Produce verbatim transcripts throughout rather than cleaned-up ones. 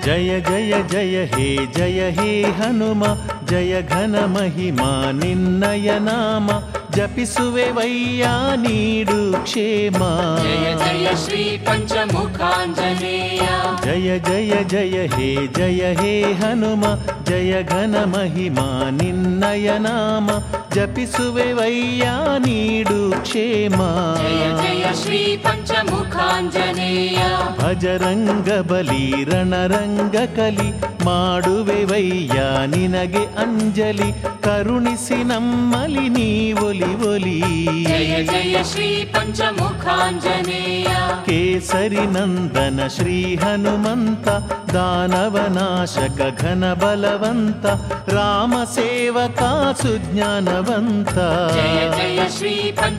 ಜಯ ಜಯ ಜಯ ಹೇ ಜಯ ಹೇ ಹನುಮ ಜಯ ಘನ ಮಹಿಮಾ ನಿನ್ನಯ ನಾಮ ಜಪಿಸುವೆವಯ್ಯ ನೀಡು ಕ್ಷೇಮ. ಜಯ ಜಯ ಶ್ರೀ ಪಂಚಮುಖಾಂಜನೇಯ ಜಯ ಜಯ ಜಯ ಹೇ ಜಯ ಹೇ ಹನುಮ ಜಯ ಘನ ಮಹಿಮಾ ನಿನ್ನಯ ನಾಮ ಜಪಿಸುವೆವಯ್ಯ ನೀಡು ಕ್ಷೇಮ. ಜಯ ಜಯ ಶ್ರೀ ಪಂಚಮುಖಾಂಜನೇಯ ಭಜರಂಗ ಬಲಿ ರಣರಂಗ ಕಲಿ ಮಾಡುವೆವಯ್ಯ ನಿನಗೆ ಅಂಜಲಿ ಕರುಣಿಸಿ ನಮ್ಮಲಿ ನೀವೊಲಿ ಒಲಿ. ಜಯ ಜಯ ಶ್ರೀ ಪಂಚಮುಖಾಂಜನೇಯ ಕೇಸರಿ ನಂದನ ಶ್ರೀ ಹನುಮಂತ ದಾನವನಾಶಕ ಘನ ಬಲವಂತ ರಾಮ ಸೇವಕ ಸುಜ್ಞಾನವಂತ. ಜಯ ಜಯ ಶ್ರೀ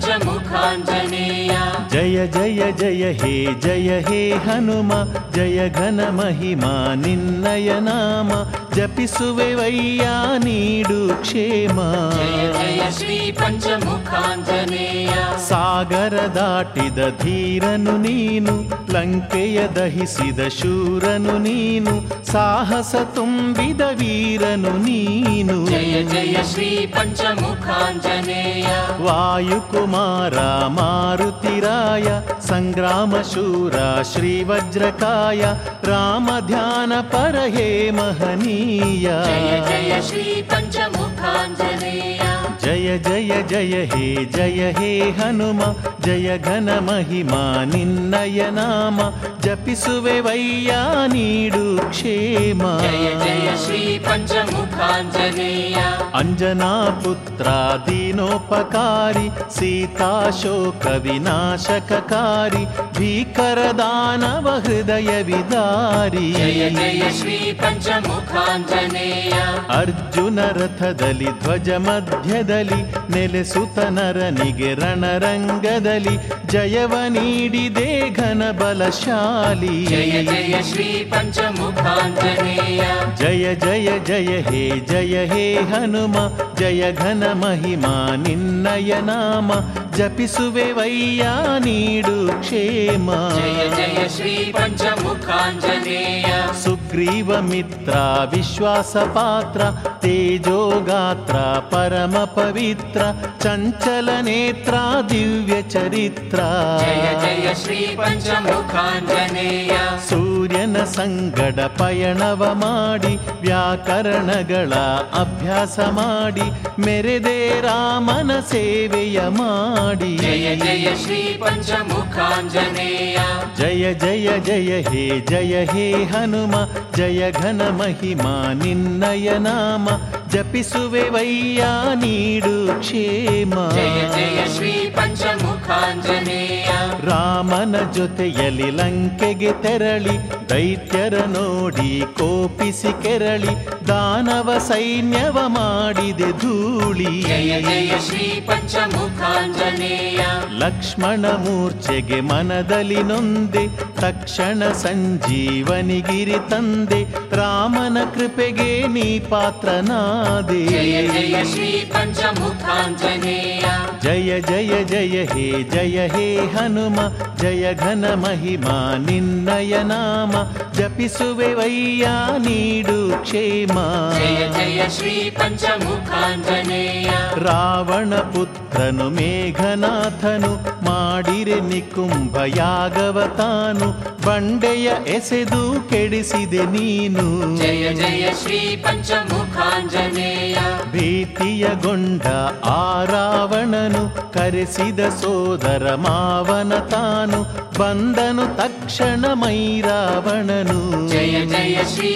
ಪಂಚಮುಖಾಂಜನೇಯ ಜಯ ಜಯ ಜಯ ಹೇ ಜಯ ಹೇ ಹನುಮ ಜಯ ಘನ ಮಹಿಮಾ ನಿನ್ನಯ ನಾಮ ಜಪಿಸುವೆವಯ್ಯ ನೀಡು ಕ್ಷೇಮ. ಜಯ ಜಯ ಶ್ರೀ ಪಂಚಮುಖಾಂಜನೇಯ ಸಾಗರ ದಾಟಿದ ಧೀರನು ನೀನು ಲಂಕೆಯ ದಹಿಸಿದ ಶೂರನು ನೀನು ಸಾಹಸ ತುಂಬಿದ ವೀರನು ನೀನು. ಜಯ ಜಯ ಶ್ರೀ ಪಂಚಮುಖಾಂಜನೇಯ ವಾಯುಕುಮಾರ ಮಾರುತಿರಾಯ ಸಂಗ್ರಾಮ ಶೂರ ಶ್ರೀ ವಜ್ರಕಾಯ ರಾಮ ಧ್ಯಾನ ಪರ ಹೇ ಮಹನೀಯ. ಜಯ ಜಯ ಶ್ರೀ ಪಂಚಮುಖಾಂಜನೇಯ ಜಯ ಜಯ ಜಯ ಹೇ ಜಯ ಹೇ ಹನುಮ ಜಯ ಘನ ಮಹಿಮಾ ನಿನ್ನಯ ನಾಮ ಜಪಿಸುವೆವಯ್ಯ ನೀಡು ಕ್ಷೇಮ. ಜಯ ಜಯ ಶ್ರೀ ಪಂಚಮುಖಾಂಜನೇಯ ಅಂಜನಾ ಪುತ್ರ ದೀನೋಪಕಾರಿ ಸೀತಾಶೋಕ ವಿನಾಶಕಕಾರಿ ಭೀಕರ ದಾನವ ಹೃದಯ ವಿದಾರಿ. ಜಯ ಜಯ ಶ್ರೀ ಪಂಚಮುಖಾಂಜನೇಯ ಅರ್ಜುನ ರಥದಲ್ಲಿ ಧ್ವಜ ಮಧ್ಯದಲ್ಲಿ ನೆಲೆಸುತ ನರನಿಗೆ ರಣರಂಗದಲ್ಲಿ ಜಯವ ನೀಡಿದೆ ಘನ ಬಲಶಾಲಿ. ಜಯ ಜಯ ಶ್ರೀ ಪಂಚಮುಖಾಂಜನೇಯ ಜಯ ಜಯ ಜಯ ಹೇ ಜಯ ಹೇ ಹನುಮ ಜಯ ಘನ ಮಹಿಮಾ ನಿನ್ನಯ ನಾಮ ಜಪಿಸುವೆವಯ್ಯ ನೀಡು ಕ್ಷೇಮ. ಜಯ ಜಯ ಶ್ರೀ ಪಂಚಮುಖಾಂಜನೇಯ ಸುಗ್ರೀವ ಮಿತ್ರ ವಿಶ್ವಾಸ ಪಾತ್ರ ತೇಜೋಗಾತ್ರ ಪರಮ ಪವಿತ್ರ ಚಂಚಲ ನೇತ್ರ ದಿವ್ಯ ಚರಿತ್ರ. ಜಯ ಜಯ ಶ್ರೀ ಪಂಚಮುಖಾಂಜನೇಯ ಸೂರ್ಯನ ಸಂಗಡ ಪಯಣವ ಮಾಡಿ ವ್ಯಾಕರಣಗಳ ಅಭ್ಯಾಸ ಮಾಡಿ ಮೆರೆದೆ ರಾಮನ ಸೇವೆಯ ಮಾಡಿ. ಜಯ ಜಯ ಶ್ರೀ ಪಂಚಮುಖಾಂಜನೇಯ ಜಯ ಜಯ ಜಯ ಹೇ ಜಯ ಹೇ ಹನುಮ ಜಯ ಘನ ಮಹಿಮಾ ನಿನ್ನಯ ನಾಮ ಜಪಿಸುವೆವಯ್ಯ ನೀಡು ಕ್ಷೇಮ. ಜಯ ಜಯ ಶ್ರೀ ಪಂಚಮುಖಾಂಜನೇಯ ರಾಮನ ಜೊತೆಯಲ್ಲಿ ಲಂಕೆಗೆ ತೆರಳಿ ದೈತ್ಯರ ನೋಡಿ ಕೋಪಿಸಿ ಕೆರಳಿ ದಾನವ ಸೈನ್ಯವ ಮಾಡಿದೆ ಧೂಳಿ. ಜಯ ಜಯ ಶ್ರೀ ಪಂಚಮುಖಾಂಜನೇಯ ಲಕ್ಷ್ಮಣ ಮೂರ್ಛೆಗೆ ಮನದಲ್ಲಿ ನೊಂದೆ ತಕ್ಷಣ ಸಂಜೀವನಿಗಿರಿ ತಂದೆ ರಾಮನ ಕೃಪೆಗೆ ನೀ ಪಾತ್ರನಾದೆ. ಜಯ ಜಯ ಶ್ರೀ ಪಂಚಮುಖಾಂಜನೇಯ ಜಯ ಜಯ ಜಯ ಹೇ ಜಯ ಹೇ ಹನುಮ ಜಯ ಘನ ಮಹಿಮಾ ನಿನ್ನಯ ನಾಮ ಜಪಿಸುವೆವಯ್ಯ ನೀಡು ಕ್ಷೇಮ. ಜಯ ಜಯ ಶ್ರೀ ಪಂಚಮುಖಾಂಜನೇಯ ರಾವಣ ಪುತ್ರನು ಮೇಘನಾಥನು ಮಾಡಿರೆ ನಿಕುಂಭ ಯಾಗವ ತಾನು ಬಂಡೆಯ ಎಸೆದು ಕೆಡಿಸಿದೆ ನೀನು. ಜಯ ಜಯ ಶ್ರೀ ಪಂಚಮುಖಾಂಜನೇಯ ಭೀತಿಯಗೊಂಡ ಆ ರಾವಣನು ಕರೆಸಿದ ಸೋದರ ಮಾವನ ತಾನು ಬಂದನು ತಕ್ಷಣ ಮೈ ರಾವಣನು. ಜಯ ಜಯ ಶ್ರೀ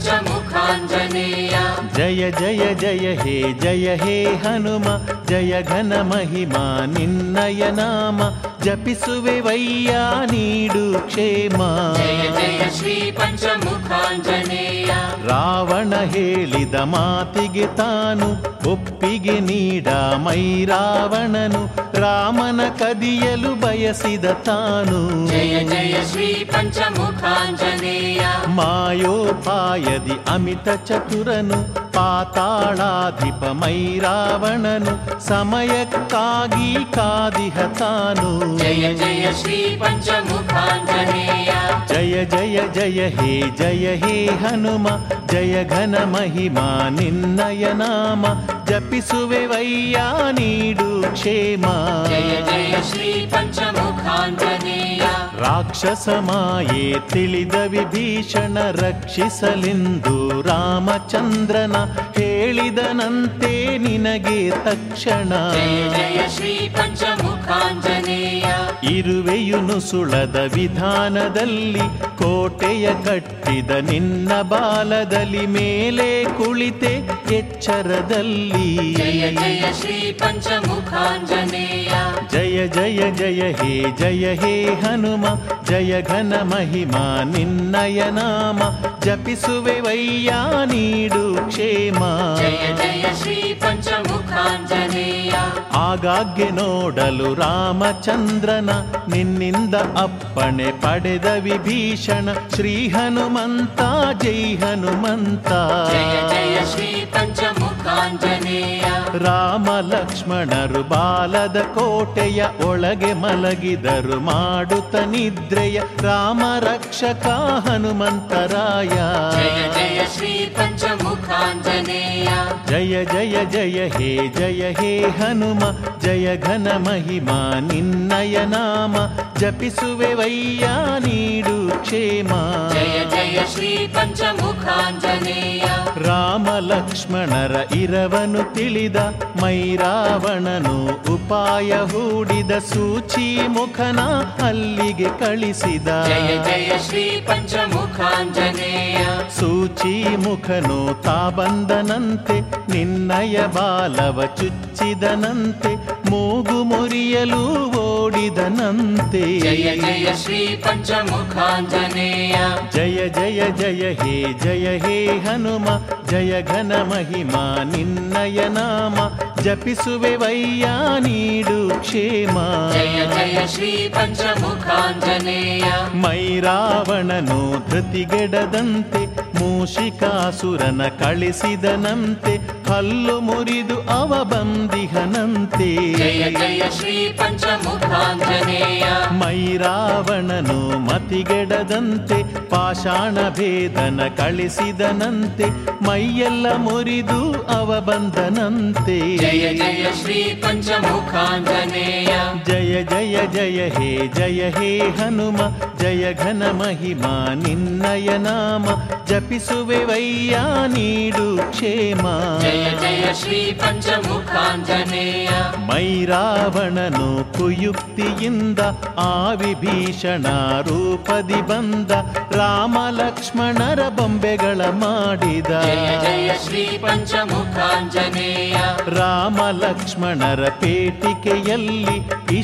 ಪಂಚಮುಖಾಂಜನೇಯ ಜಯ ಜಯ ಜಯ ಹೇ ಜಯ ಹೇ ಹನುಮ ಜಯ ಘನ ಮಹಿಮಾ ನಿನ್ನಯ ನಾಮ ಜಪಿಸುವೆವಯ್ಯ ನೀಡು ಕ್ಷೇಮ. ಜಯ ಜಯ ಶ್ರೀ ಪಂಚಮುಖಾಂಜನೇಯ ರಾವಣ ಹೇಳಿದ ಮಾತಿಗೆ ತಾನು ಒಪ್ಪಿಗೆ ನೀಡ ಮೈ ರಾವಣನು ರಾಮನ ಕದಿಯಲು ಬಯಸಿದ ತಾನು. ಜಯ ಜಯ ಶ್ರೀ ಪಂಚಮುಖಾಂಜನೇಯ ಮಾಯೋಪಾಯದಿ ಅಮಿತ ಚತುರನು ಪಾತಾಳಾಧಿಪ ಮೈರಾವಣನು ಸಮಯಕ್ಕಾಗಿ ಕಾದಿಹ ತಾನು. ಜಯ ಜಯ ಶ್ರೀ ಪಂಚಮುಖಾಂಜನೇಯ. ಜಯ ಜಯ ಜಯ ಹೇ ಜಯ ಹೇ ಹನುಮ, ಜಯ ಘನ ಮಹಿಮಾ ನಿನ್ನಯ ನಾಮ, ಜಪಿಸುವೆವಯ್ಯ ನೀಡು ಕ್ಷೇಮ. ಜಯ ಜಯ ಶ್ರೀ ಪಂಚಮುಖಾಂಜನೇಯ. ರಾಕ್ಷಸ ಮಾಯೆ ತಿಳಿದ ವಿಭೀಷಣ ರಕ್ಷಿಸಲೆಂದು ರಾಮಚಂದ್ರನ ಹೇಳಿದನಂತೆ ನಿನಗೆ ತಕ್ಷಣ. ಜಯ ಜಯ ಶ್ರೀ ಪಂಚಮುಖಾಂಜನೇಯ. ಇರುವೆಯು ನುಸುಳದ ವಿಧಾನದಲ್ಲಿ ಕೋಟೆಯ ಕಟ್ಟಿದ ನಿನ್ನ ಬಾಲದಲ್ಲಿ ಮೇಲೆ ಕುಳಿತೆ ಎಚ್ಚರದಲ್ಲಿ. ಜಯ ಜಯ ಶ್ರೀ ಪಂಚಮುಖಾಂಜನೇಯ. ಜಯ ಜಯ ಜಯ ಹೇ ಜಯ ಹೇ ಹನುಮ, ಜಯ ಘನ ಮಹಿಮಾ ನಿನ್ನಯ ನಾಮ, ಜಪಿಸುವೆವಯ್ಯ ನೀಡು ಕ್ಷೇಮ. ಜಯ ಜಯ ಶ್ರೀ ಪಂಚಮುಖಾಂಜನೇಯ. ಆಗಾಗ್ಗೆ ನೋಡಲು ರಾಮಚಂದ್ರನ ನಿನ್ನಿಂದ ಅಪ್ಪಣೆ ಪಡೆದ ವಿಭೀಷಣ ಶ್ರೀ ಹನುಮಂತ ಜೈ ಹನುಮಂತ. ಜಯ ಜಯ ಶ್ರೀ ಪಂಚಮುಖಾಂಜನೇಯ. ರಾಮ ಲಕ್ಷ್ಮಣರು ಬಾಲದ ಕೋಟೆಯ ಒಳಗೆ ಮಲಗಿದರು ಮಾಡುತ್ತ ನಿದ್ರೆಯ, ರಾಮ ರಕ್ಷಕ ಹನುಮಂತರಾಯ. ಜಯ ಜಯ ಶ್ರೀ ಪಂಚಮುಖಾಂಜನೇಯ. ಜಯ ಜಯ ಜಯ ಹೇ ಜಯ ಹೇ ಹನುಮ, ಜಯ ಘನ ಮಹಿಮಾ ನಿನ್ನಯ ನಾಮ, ಜಪಿಸುವೆವಯ್ಯ ನೀಡು ಕ್ಷೇಮ. ಜಯ ಜಯ ಶ್ರೀ ಪಂಚಮುಖಾಂಜನೇಯ. ರಾಮ ಲಕ್ಷ್ಮಣರ ಇರವನು ತಿಳಿದ ಮೈರಾವಣನು ಉಪಾಯ ಹೂಡಿದ, ಸೂಚಿ ಮುಖನ ಅಲ್ಲಿಗೆ ಕಳಿಸಿದ. ಜಯ ಜಯ ಶ್ರೀ ಪಂಚಮುಖಾಂಜನೇಯ. ಸೂಚಿ ಮುಖನು ತಾ ಬಂದನಂತೆ ನಿನ್ನಯ ಬಾಲವ ಚುಚ್ಚಿದನಂತೆ, ಮೂಗು ಮುರಿಯಲು ಓಡಿದನಂತೆ. ಜಯ ಜಯ ಶ್ರೀ ಪಂಚಮುಖಾಂಜನೇಯ. ಜಯ ಜಯ ಜಯ ಹೇ ಜಯ ಹೇ ಹನುಮ, ಜಯ ಘನ ಮಹಿಮಾ ನಿನ್ನಯ ನಾಮ, ಜಪಿಸುವೆವಯ್ಯ ನೀಡು ಕ್ಷೇಮ. ಜಯ ಜಯ ಶ್ರೀ ಪಂಚಮುಖಾಂಜನೇಯ. ಮೈರಾವಣನು ಧೃತಿಗೆಡದಂತೆ ಮೂಷಿಕಾಸುರನ ಕಳಿಸಿದನಂತೆ, ಹಲ್ಲು ಮುರಿದು ಅವ ಬಂದಿಹನಂತೆ. ಜಯ ಜಯ ಶ್ರೀ ಪಂಚಮುಖಾಂಜನೇಯ. ಮೈರಾವಣನು ಮತಿಗೆಡದಂತೆ ಪಾಷಾಣ ಭೇದನ ಕಳಿಸಿದನಂತೆ, ಮೈಯೆಲ್ಲ ಮುರಿದು ಅವ ಬಂದನಂತೆ. ಜಯ ಜಯ ಶ್ರೀ ಪಂಚಮುಖಾಂಜನೇಯ. ಜಯ ಜಯ ಜಯ ಹೇ ಜಯ ಹೇ ಹನುಮ, ಜಯ ಘನ ಮಹಿಮಾ ನಿನ್ನಯ ನಾಮ, ಜಪಿಸುವೆವಯ್ಯ ನೀಡು ಕ್ಷೇಮ. ಜಯ ಜಯ ಶ್ರೀ ಪಂಚಮುಖಾಂಜನೇಯ. ಮೈರಾವಣನು ಕುಯುಕ್ತಿಯಿಂದ ಆ ವಿಭೀಷಣ ರೂಪದಿ ಬಂದ, ರಾಮ ಲಕ್ಷ್ಮಣರ ಬೊಂಬೆಗಳ ಮಾಡಿದ. ಜಯ ಜಯ ಶ್ರೀ ಪಂಚಮುಖಾಂಜನೇಯ. ರಾಮ ಲಕ್ಷ್ಮಣರ ಪೇಟಿಕೆಯಲ್ಲಿ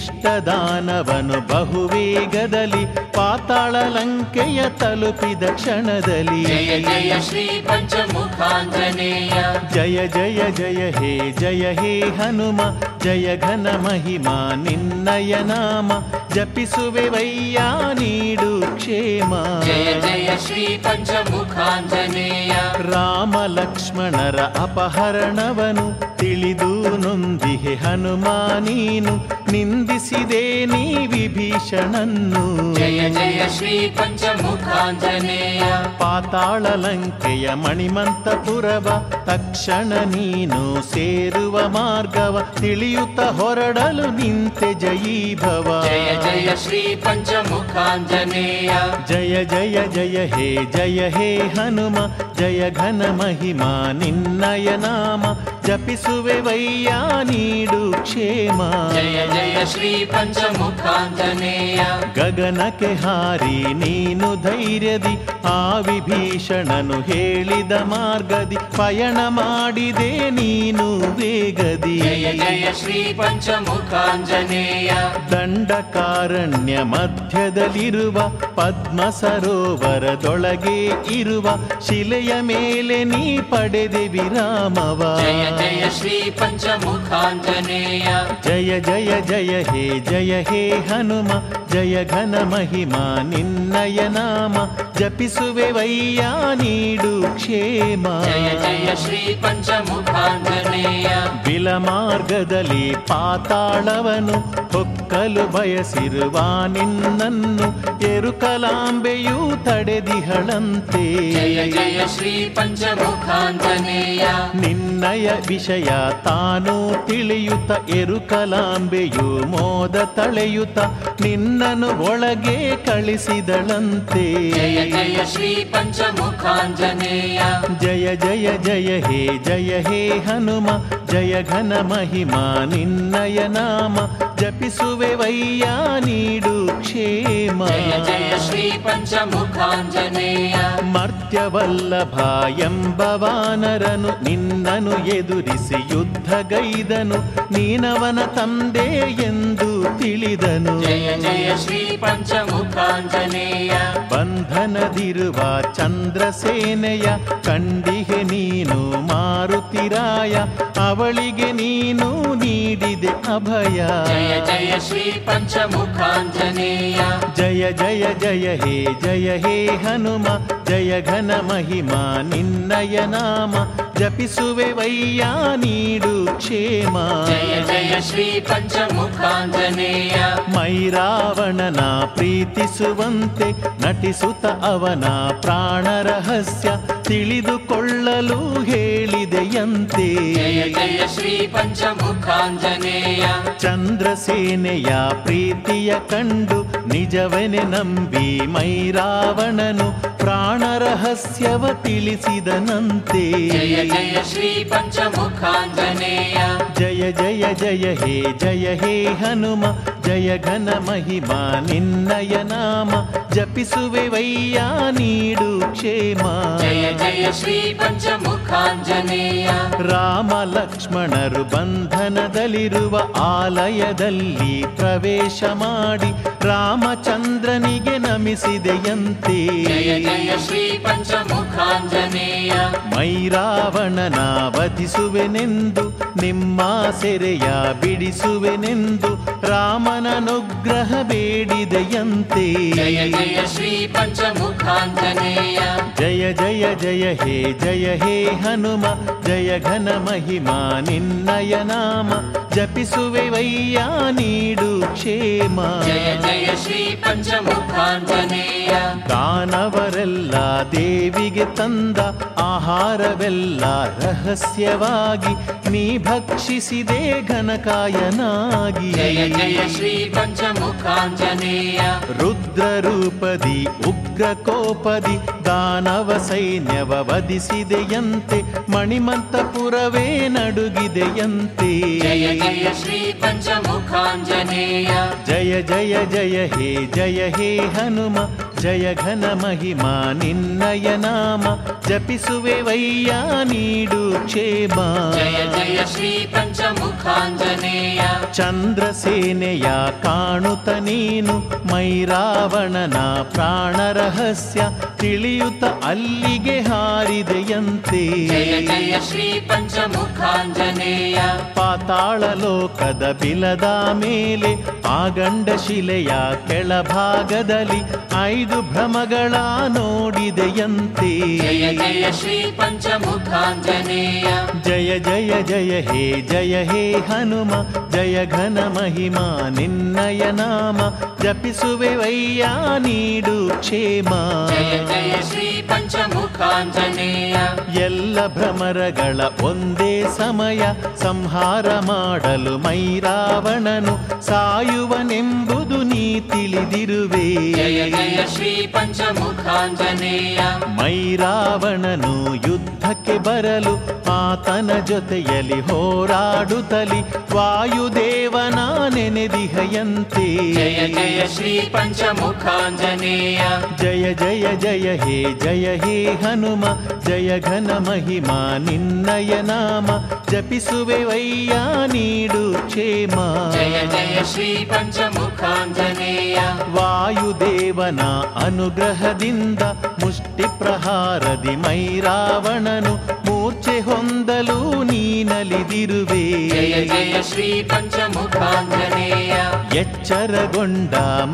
ಇಷ್ಟದಾನವನು ಬಹುವೇಗದಲ್ಲಿ ಪಾತಾಳ ಲಂಕೆಯ ತಲುಪಿದ ಕ್ಷಣದಲ್ಲಿ. ಜಯ ಜಯ ಶ್ರೀ ಪಂಚಮುಖಾಂಜನೇಯ. ಜಯ ಜಯ ಜಯ ಹೇ ಜಯ ಹೇ ಹನುಮ, ಜಯ ಘನ ಮಹಿಮಾ ನಿನ್ನಯ ನಾಮ, ಜಪಿಸುವೆವಯ್ಯ ನೀಡು ಕ್ಷೇಮ. ಜಯ ಜಯ ಶ್ರೀ ಪಂಚಮುಖಾಂಜನೇಯ. ರಾಮ ಲಕ್ಷ್ಮಣರ ಅಪಹರಣವನು ತಿಳಿದು ನೊಂದಿಹೆ ಹನುಮ ನೀನು, ನಿಂದಿಸಿದೆ ನೀ ವಿಭೀಷಣನ್ನು. ಜಯ ಜಯ ಶ್ರೀ ಪಂಚಮುಖಾಂಜನೇಯ. ಪಾತಾಳ ಲಂಕೆಯ ಮಣಿಮಂತಪುರವ ತಕ್ಷಣ ನೀನು ಸೇರುವ ಮಾರ್ಗವ ತಿಳಿಯುತ್ತ ಹೊರಡಲು ನಿಂತೆ ಜಯೀಭವ. ಜಯ ಜಯ ಶ್ರೀ ಪಂಚಮುಖಾಂಜನೇಯ. ಜಯ ಜಯ ಜಯ ಹೇ ಜಯ ಹೇ ಹನುಮ, ಜಯ ಘನ ಮಹಿಮಾ ನಿನ್ನಯ ನಾಮ, ಜಪಿಸುವೆವಯ್ಯ ನೀಡು ಕ್ಷೇಮ. ಜಯ ಜಯ ಶ್ರೀ ಪಂಚಮುಖಾಂಜನೇಯ. ಗಗನಕ್ಕೆ ಹಾರಿ ನೀನು ಧೈರ್ಯದಿ ಆ ವಿಭೀಷಣನು ಹೇಳಿದ ಮಾರ್ಗದಿ ಪಯಣ ಮಾಡಿದೆ ನೀನು ವೇಗದಿ. ಜಯ ಜಯ ಶ್ರೀ ಪಂಚಮುಖಾಂಜನೇಯ. ದಂಡಕಾರಣ್ಯ ಮಧ್ಯದಲ್ಲಿರುವ ಪದ್ಮ ಸರೋವರದೊಳಗೆ ಇರುವ ಶಿಲೆಯ ಎದೆಯ ಮೇಲೆ ನೀ ಪಡೆದೆ ವಿರಾಮವ. ಜಯ ಜಯ ಶ್ರೀ ಪಂಚಮುಖಾಂಜನೇಯ. ಜಯ ಜಯ ಜಯ ಹೇ ಜಯ ಹೇ ಹನುಮ ಜಯ ಘನ ಮಹಿಮಾ ನಿನ್ನಯ ನಾಮ ಜಪಿಸುವೆವಯ್ಯ ನೀಡು ಕ್ಷೇಮ. ಜಯ ಜಯ ಶ್ರೀ ಪಂಚಮುಖಾಂಜನೇಯ. ಬಿಲ ಮಾರ್ಗದಲ್ಲಿ ಪಾತಾಳವನು ಹೊಕ್ಕಲು ಬಯಸಿರುವ ನಿನ್ನನ್ನು ಎರುಕಲಾಂಬೆಯೂ ತಡೆದಿಹಳಂತೆ. ಜಯ ಜಯ ಶ್ರೀ ಪಂಚಮುಖಾಂಜನೇಯ. ನಿನ್ನಯ ವಿಷಯ ತಾನು ತಿಳಿಯುತ್ತ ಎರುಕಲಾಂಬೆಯು ಮೋದ ತಳೆಯುತ್ತ ನಿನ್ನನು ಒಳಗೆ ಕಳಿಸಿದಳಂತೆ. ಜಯ ಜಯ ಶ್ರೀ ಪಂಚಮುಖಾಂಜನೇಯ. ಜಯ ಜಯ ಜಯ ಹೇ ಜಯ ಹೇ ಹನುಮ ಜಯ ಘನ ಮಹಿಮಾ ನಿನ್ನಯ ನಾಮ ಜಪಿಸುವೆವಯ್ಯ ನೀಡು ಕ್ಷೇಮ. ಜಯ ಜಯ ಶ್ರೀ ಪಂಚಮುಖಾಂಜನೇಯ. ಮರ್ತ್ಯವಲ್ಲಭ ಎಂಬ ವಾನರನು ನಿನ್ನನು ಎದುರಿಸಿ ಯುದ್ಧಗೈದನು ನೀನವನ ತಂದೆ ಎಂದು ತಿಳಿದನು. ಜಯ ಜಯ ಶ್ರೀ ಪಂಚಮುಖಾಂಜನೇಯ. ಬಂಧನದಿರುವ ಚಂದ್ರಸೇನೆಯ ಕಂಡಿಗೆ ನೀನು ಮಾರುತಿರಾಯ ಅವಳಿಗೆ ನೀನು ನೀಡಿದೆ ಅಭಯ. ಜಯ ಜಯ ಶ್ರೀ ಪಂಚಮುಖಾಂಜನೇಯ. ಜಯ ಜಯ ಜಯ ಹೇ ಜಯ ಹೇ ಹನುಮ ಜಯ ಘನ ಮಹಿಮಾ ನಿನ್ನಯ ನಾಮ ಜಪಿಸುವೆವಯ್ಯ ನೀಡು ಕ್ಷೇಮ. ಜಯ ಜಯ ಶ್ರೀ ಪಂಚಮುಖಾಂಜನೇಯ. ಮೈರಾವಣನ ಪ್ರೀತಿಸುವಂತೆ ನಟಿಸುತ್ತ ಅವನ ಪ್ರಾಣ ರಹಸ್ಯ ತಿಳಿದುಕೊಳ್ಳಲು ಹೇಳಿದೆಯಂತೆ. ಜಯ ಜಯ ಶ್ರೀ ಪಂಚಮುಖಾಂಜನೇಯ. ಚಂದ್ರಸೇನೆಯ ಪ್ರೀತಿಯ ಕಂಡು ನಿಜವನೆ ನಂಬಿ ಮೈರಾವಣನು ಪ್ರಾಣ ರಹಸ್ಯವ ತಿಳಿಸಿದನಂತೆ. ಜಯ ಜಯ ಶ್ರೀ ಪಂಚಮುಖಾಂಜನೇಯ. ಜಯ ಜಯ ಜಯ ಹೇ ಜಯ ಹೇ ಹನುಮ ಜಯ ಘನ ಮಹಿಮಾ ನಿನ್ನಯ ನಾಮ ಜಪಿಸುವೆವಯ್ಯ ನೀಡು ಕ್ಷೇಮ. ಜಯ ಜಯ ಶ್ರೀ ಪಂಚಮುಖಾಂಜನೇಯ. ರಾಮ ಲಕ್ಷ್ಮಣರು ಬಂಧನದಲ್ಲಿರುವ ಆಲಯದಲ್ಲಿ ಪ್ರವೇಶ ಮಾಡಿ ರಾಮಚಂದ್ರನಿಗೆ ನಮಿಸಿದೆಯಂತೆ. ಜಯ ಜಯ ಶ್ರೀ ಪಂಚಮುಖಾಂಜನೇಯ. ಮೈರಾವಣನ ವಧಿಸುವೆನೆಂದು ನಿಮ್ಮ ಸೆರೆಯ ಬಿಡಿಸುವೆನೆಂದು ರಾಮನನುಗ್ರಹ ಬೇಡಿದೆಯಂತೆ. ಜಯ ಜಯ ಶ್ರೀ ಪಂಚಮುಖಾಂಜನೇಯ. ಜಯ ಜಯ ಜಯ ಹೇ ಜಯ ಹೇ ಹನುಮ ಜಯ ಘನ ಮಹಿಮಾ ನಿನ್ನಯ ನಾಮ ಜಪಿಸುವೆವಯ್ಯ ನೀಡು ಕ್ಷೇಮ. ಜಯ ಜಯ ಶ್ರೀ ಪಂಚಮುಖಾಂಜನೇಯ. ದಾನವರೆಲ್ಲ ದೇವಿಗೆ ತಂದ ಆಹಾರವೆಲ್ಲ ರಹಸ್ಯವಾಗಿ ನೀ ಭಕ್ಷಿಸಿದೆ ಘನಕಾಯನಾಗಿ. ಜಯ ಜಯ ಶ್ರೀ ಪಂಚಮುಖಾಂಜನೇಯ. ರುದ್ರ ರೂಪದಿ ಉಗ್ರ ಕೋಪದಿ ದಾನವ ಸೈನ್ಯವ ವಧಿಸಿದೆಯಂತೆ ಮಣಿಮಂತಪುರವೇ ನಡುಗಿದೆಯಂತೆ. ಜಯ ಜಯ ಶ್ರೀ ಪಂಚಮುಖಾಂಜನೇಯ. ಜಯ ಜಯ ಜಯ ಹೇ ಜಯ ಹೇ ಹನುಮ ಜಯ ಘನ ಮಹಿಮಾ ನಿನ್ನಯ ನಾಮ ಜಪಿಸುವೆವಯ್ಯ ನೀಡು ಕ್ಷೇಮ. ಜಯ ಜಯ ಶ್ರೀ ಪಂಚಮುಖಾಂಜನೇಯ. ಚಂದ್ರಸೇನೆಯ ಕಾಣುತ್ತ ನೀನು ಮೈರಾವಣನ ಪ್ರಾಣ ರಹಸ್ಯ ತಿಳಿಯುತ್ತ ಅಲ್ಲಿಗೆ ಹಾರಿದೆಯಂತೆ. ಜಯ ಜಯ ಶ್ರೀ ಪಂಚಮುಖಾಂಜನೇಯ. ಪಾತಾಳ ಲೋಕದ ಬಿಲದ ಮೇಲೆ ಆಗಂಡ ಶಿಲೆಯ ಕೆಳಭಾಗದಲ್ಲಿ ಐದು ಭ್ರಮಗಳ ನೋಡಿದೆಯಂತೆ. ಜಯ ಜಯ ಶ್ರೀ ಪಂಚಮುಖಾಂಜನೇಯ. ಜಯ ಜಯ ಜಯ ಹೇ ಜಯ ಹೇ ಹನುಮ ಜಯ ಘನ ಮಹಿಮಾ ನಿನ್ನಯ ನಾಮ ಜಪಿಸುವೆವಯ್ಯ ನೀಡು ಕ್ಷೇಮ. ಜಯ ಜಯ ಶ್ರೀ ಪಂಚಮುಖಾಂಜನೇಯ. ಎಲ್ಲ ಭ್ರಮರಗಳ ಒಂದೇ ಸಮಯ ಸಂಹಾರ ಮಾಡಲು ಮೈರಾವಣನು ಸಾಯುವನೆಂಬುದು ನೀ ತಿಳಿದಿರುವೆ. ಜಯ ಜಯ ಶ್ರೀ ಪಂಚಮುಖಾಂಜನೇಯ. ಮೈರಾವಣನು ಯುದ್ಧಕ್ಕೆ ಬರಲು ಆತನ ಜೊತೆಯಲ್ಲಿ ಹೋರಾಡುತ್ತಲಿ ವಾಯುದೇವನ ನೆನೆದಿಹಯಂತೆ. ಜಯ ಜಯ ಶ್ರೀ ಪಂಚಮುಖಾಂಜನೇಯ. ಜಯ ಜಯ ಜಯ ಜಯ ಹೇ ಜಯ ಹೇ ಹನುಮ ಜಯ ಘನ ಮಹಿಮಾ ನಿನ್ನಯ ನಾಮ ಜಪಿಸುವೆವಯ್ಯ ನೀಡು ಕ್ಷೇಮ. ಜಯ ಜಯ ಶ್ರೀ ಪಂಚಮುಖಾಂಜನೇಯ. ವಾಯುದೇವನ ಅನುಗ್ರಹದಿಂದ ಮುಷ್ಟಿ ಪ್ರಹಾರದಿ ಮೈರಾವಣನು ಮೂರ್ಛೆ ಹೊಂದಲು ನೀನಲಿದಿರುವೆ. ಜಯ ಜಯ ಶ್ರೀ ಪಂಚಮುಖಾಂಜನೇಯ. ಎಚ್ಚರಗೊಂಡ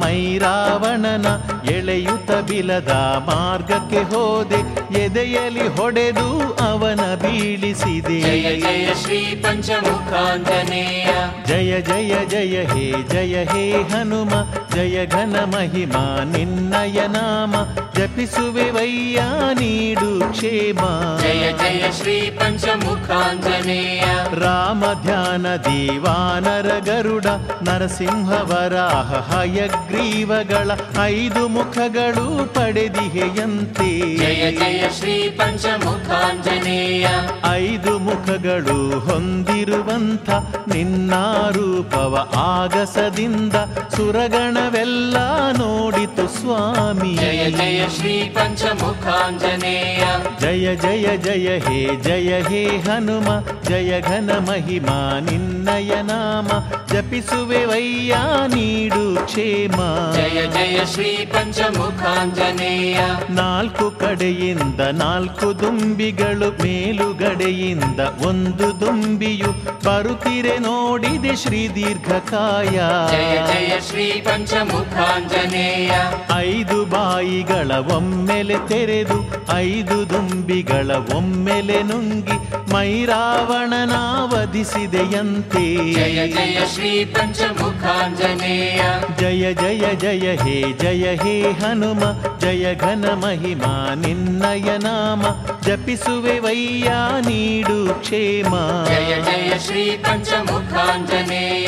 ಮೈರಾವಣನ ಎಳೆಯುತ ಬಿಲದ ಮಾರ್ಗಕ್ಕೆ ಹೋದೆ, ಎದೆಯಲಿ ಹೊಡೆದು ಅವನ ಬೀಳಿಸಿದೆ. ಜಯ ಜಯ ಶ್ರೀ ಪಂಚಮುಖಾಂಜನೇಯ. ಜಯ ಜಯ ಜಯ ಹೇ ಜಯ ಹೇ ಹನುಮ ಜಯ ಘನ ಮಹಿಮಾ ನಿನ್ನಯ ನಾಮ ಜಪಿಸುವೆವಯ್ಯ ನೀಡು ಕ್ಷೇಮ. ಜಯ ಜಯ ಶ್ರೀ ಪಂಚಮುಖಾಂಜನೇಯ. ರಾಮ ಧ್ಯಾನ ದೀವಾನರ ಗರುಡ ನರಸಿಂಹ ವರಾಹ ಹಯಗ್ರೀವಗಳ ಐದು ಮುಖಗಳು ಪಡೆದಿಹೆಯಂತೆ. ಜಯ ಜಯ ಶ್ರೀ ಪಂಚಮುಖಾಂಜನೇಯ. ಐದು ಮುಖಗಳು ಹೊಂದಿರುವಂಥ ನಿನ್ನ ರೂಪವ ಆಗಸದಿಂದ ಸುರಗಣವೆಲ್ಲ ನೋಡಿತು ಸ್ವಾಮಿ. ಜಯ ಜಯ ಶ್ರೀ ಪಂಚಮುಖಾಂಜನೇಯ. ಜಯ ಜಯ ಜಯ ಹೇ ಜಯ ಹೇ ಹನುಮ ಜಯ ಘನ ಮಹಿಮಾ ನಿನ್ನಯ ನಾಮ ಜಪಿಸುವೆವಯ್ಯ ನೀಡು ಕ್ಷೇಮ. ಜಯ ಜಯ ಶ್ರೀ ಪಂಚಮುಖಾಂಜನೇಯ. ನಾಲ್ಕು ಕಡೆಯಿಂದ ನಾಲ್ಕು ದುಂಬಿಗಳು ಮೇಲುಗಡೆಯಿಂದ ಒಂದು ದುಂಬಿಯು ಬರುತ್ತಿರೆ ನೋಡಿದೆ ಶ್ರೀ ದೀರ್ಘಕಾಯ. ಜಯ ಜಯ ಶ್ರೀ ಪಂಚಮುಖಾಂಜನೇಯ. ಐದು ಬಾಯಿಗಳ ಒಮ್ಮೆಲೆ ತೆರೆದು ಐದು ದುಂಬಿಗಳ ಒಮ್ಮೆಲೆ ನುಂಗಿ ಮೈರಾವಣನ ವಧಿಸಿದೆಯಂತೆ. ಜಯ ಜಯ ಶ್ರೀ ಪಂಚಮುಖಾಂಜನೇಯ. ಜಯ ಜಯ ಜಯ ಹೇ ಜಯ ಹೇ ಹನುಮ ಜಯ ಘನ ಮಹಿಮಾ ನಿನ್ನಯ ನಾಮ ಜಪಿಸುವೆವಯ್ಯ ನೀಡು ಕ್ಷೇಮ. ಜಯ ಜಯ ಶ್ರೀ ಪಂಚಮುಖಾಂಜನೇಯ.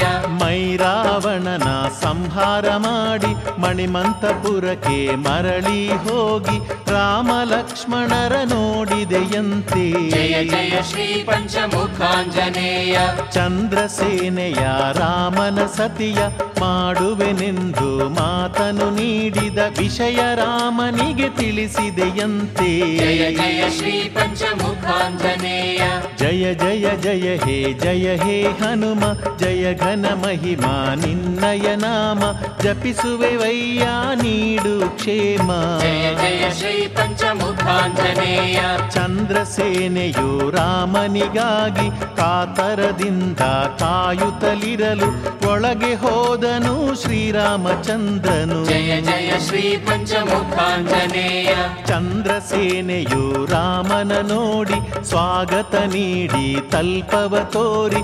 ಮೈರಾವಣನ ಸಂಹಾರ ಮಾಡಿ ಮಣಿಮಂತಪುರಕ್ಕೆ ಮರಳಿ ಹೋಗಿ ರಾಮ ಲಕ್ಷ್ಮಣರ ನೋಡಿದೆಯಂತೆ. ಜಯ ಜಯ ಶ್ರೀ ಪಂಚಮುಖಾಂಜನೇಯ. ಚಂದ್ರಸೇನೆಯ ರಾಮನ ಸತಿಯ ಮಾಡುವೆನೆಂದು ಮಾತನು ನೀಡಿದ ವಿಷಯ ರಾಮನಿಗೆ ತಿಳಿಸಿದೆಯಂತೆ. ಜಯ ಜಯ ಶ್ರೀ ಪಂಚಮುಖಾಂಜನೇಯ. ಜಯ ಜಯ ಜಯ ಹೇ ಜಯ ಹೇ ಹನುಮ ಜಯ ಘನ ಮಹಿಮಾ ನಿನ್ನಯ ನಾಮ ಜಪಿಸುವೆವಯ್ಯ ನೀಡು ಕ್ಷೇಮ. ಜಯ ಜಯ ಶ್ರೀ ಪಂಚಮುಖಾಂಜನೇಯ. ಚಂದ್ರಸೇನೆಯು ರಾಮನಿಗಾಗಿ ಕಾತರದಿಂದ ಕಾಯುತ್ತಲಿರಲು ಒಳಗೆ ಹೋದನು ಶ್ರೀರಾಮಚಂದ್ರನು. ಜಯ ಜಯ ಶ್ರೀ ಪಂಚಮುಖಾಂಜನೇಯ. ಚಂದ್ರಸೇನೆಯು ರಾಮನ ನೋಡಿ ಸ್ವಾಗತ ನೀಡಿ ತಲ್ಪವ ತೋರಿ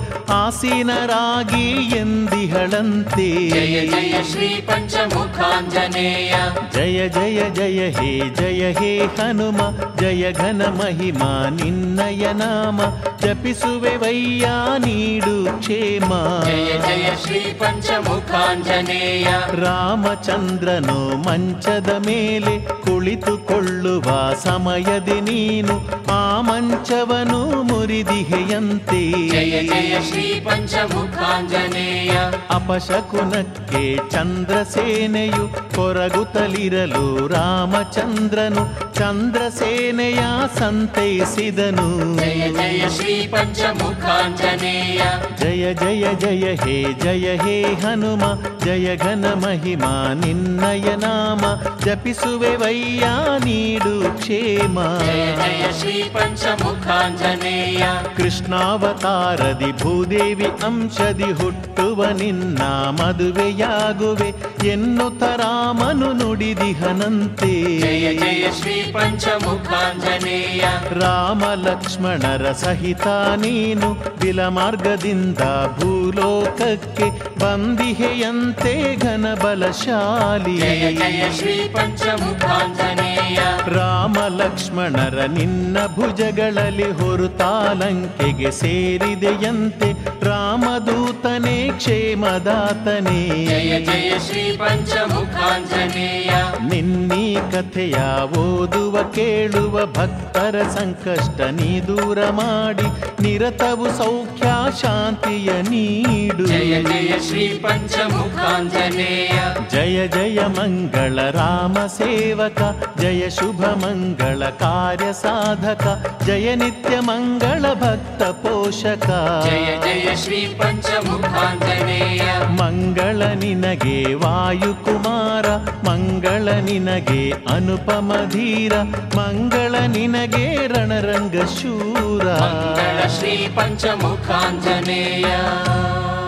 ಆಸೀನರಾಗಿ ಎಂದಿಹಳಂತೆ. ಜಯ ಜಯ ಶ್ರೀ ಪಂಚಮುಖಾಂಜನೇಯ. ಜಯ ಜಯ ಜಯ ಹೇ ಜಯ ಹೇ ಹನುಮ ಜಯ ಘನ ಮಹಿಮಾ ನಿನ್ನಯ ನಾಮ ಜಪಿಸುವೆವಯ್ಯ ನೀಡು ಕ್ಷೇಮ. ಜಯ ಜಯ ಶ್ರೀ ಪಂಚಮುಖಾಂಜನೇಯ. ರಾಮಚಂದ್ರನು ಮಂಚದ ಮೇಲೆ ಕುಳಿತುಕೊಳ್ಳುವ ಸಮಯದಿ ನೀನು ಆ ಮಂಚವನು ಮುರಿದಿಹೆಯಂತೆ. ಜಯ ಜಯ ಶ್ರೀ ಪಂಚಮುಖಾಂಜನೇಯ. ಅಪಶಕುನಕ್ಕೆ ಚಂದ್ರಸೇನೆಯು ಕೊರಗುತ್ತಲಿರಲು ರಾಮಚಂದ್ರನು ಚಂದ್ರಸೇನೆಯ ಸಂತೈಸಿದನು. ಜಯ ಜಯ ಶ್ರೀ ಪಂಚಮುಖಾಂಜನೇಯ. ಜಯ ಜಯ ಜಯ ಹೇ ಜಯ ಹೇ ಹನುಮ ಜಯ ಘನ ಮಹಿಮಾ ನಿನ್ನಯ ನಾಮ ಜಪಿಸುವೆವಯ್ಯ ನೀಡು ಕ್ಷೇಮ. ಜಯ ಜಯ ಶ್ರೀ ಪಂಚಮುಖಾಂಜನೇಯ. ಕೃಷ್ಣಾವತಾರದಿ ಭೂದೇವಿ ಅಂಶದಿ ಹುಟ್ಟುವ ನಿನ್ನ ಮದುವೆಯಾಗುವೆ ಎನ್ನುತ್ತ ರಾಮನು ನುಡಿದಿಹನಂತೆ. ಜಯ ಜಯ ಶ್ರೀ ಪಂಚಮುಖಾಂಜನೇಯ. ರಾಮ ಲಕ್ಷ್ಮಣರ ಸಹಿತ ನೀನು ಬಿಲಮಾರ್ಗದಿಂದ ಭೂಲೋಕಕ್ಕೆ ಬಂದಿಹೆಯಂತೆ ಘನ ಬಲಶಾಲಿ. ಜಯ ಜಯ ಶ್ರೀ ಪಂಚಮುಖಾಂಜನೇಯ. ರಾಮ ಲಕ್ಷ್ಮಣರ ನಿನ್ನ ಭುಜಗಳಲ್ಲಿ ಹೊರುತಾಲಂಕೆಗೆ ಸೇರಿದೆಯಂತೆ ರಾಮದೂತನೇ ಕ್ಷೇಮದಾತನೇ. ಜಯ ಜಯ ಶ್ರೀ ಪಂಚಮುಖಾಂಜನೇಯ. ನಿನ್ನೀ ಕಥೆಯ ಓದುವ ಕೇಳುವ ಭಕ್ತರ ಸಂಕಷ್ಟ ನೀ ದೂರ ಮಾಡಿ ನಿರತವು ಸೌಖ್ಯ ಶಾಂತಿಯ ನೀಡು. ಜಯ ಜಯ ಶ್ರೀ ಪಂಚಮುಖಾಂಜನೇಯ. ಜಯ ಜಯ ಮಂಗಳ ರಾಮ ಸೇವಕ, ಜಯ ಶುಭ ಮಂಗಳ ಕಾರ್ಯ ಸಾಧಕ, ಜಯ ನಿತ್ಯ ಮಂಗಳ ಭಕ್ತ ಪೋಷಕ. ಜಯ ಜಯ ಶ್ರೀ ಪಂಚಮುಖಾಂಜನೇಯ. ಮಂಗಳ ನಿನಗೆ ವಾಯುಕುಮಾರ, ಮಂಗಳ ನಿನಗೆ ಅನುಪಮ ಧೀರ, ಮಂಗಳ ನಿನಗೆ ರಣರಂಗ ಶೂರ. ಮಂಗಳ ಶ್ರೀ ಪಂಚಮುಖಾಂಜನೇಯ.